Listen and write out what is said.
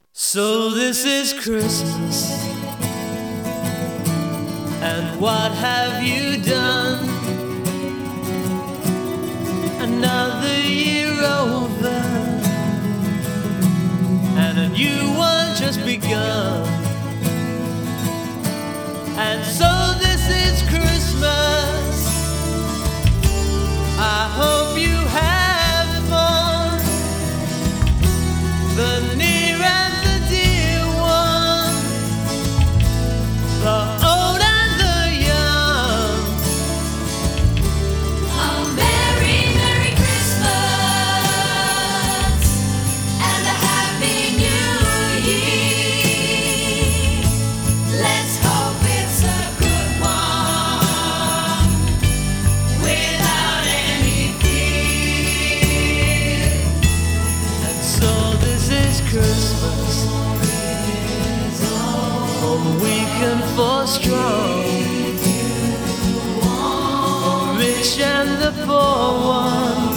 So this is Christmas, and what have you done? Another year over, and a new one just begun. And so this is Christmas. I hope you have fun, the near and the dear one, the old and the young. A Merry, Merry Christmas and a Happy New Year. Let's hope it's a good one without any fear. And so this is Christmas, for weak and for strong, for rich and the poor one.